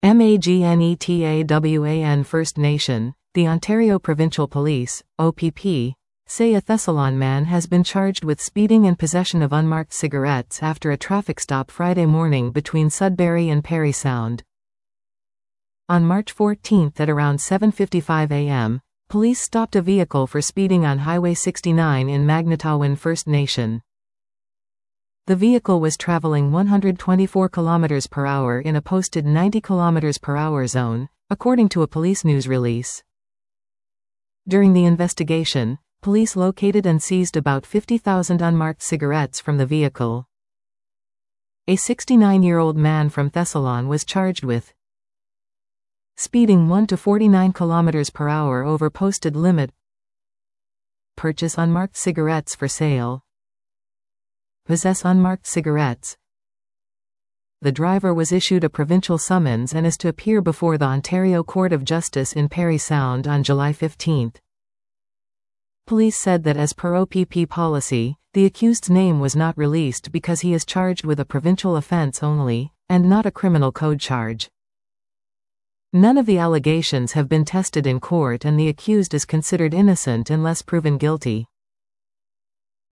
Magnetawan First Nation, the Ontario Provincial Police, OPP, say a Thessalon man has been charged with speeding and possession of unmarked cigarettes after a traffic stop Friday morning between Sudbury and Parry Sound. On March 14 at around 7:55 a.m., police stopped a vehicle for speeding on Highway 69 in Magnetawan First Nation. The vehicle was traveling 124 km per hour in a posted 90 km per hour zone, according to a police news release. During the investigation, police located and seized about 50,000 unmarked cigarettes from the vehicle. A 69-year-old man from Thessalon was charged with speeding 1 to 49 km per hour over posted limit, purchase unmarked cigarettes for sale, possess unmarked cigarettes. The driver was issued a provincial summons and is to appear before the Ontario Court of Justice in Parry Sound on July 15. Police said that as per OPP policy, the accused's name was not released because he is charged with a provincial offence only, and not a criminal code charge. None of the allegations have been tested in court and the accused is considered innocent unless proven guilty.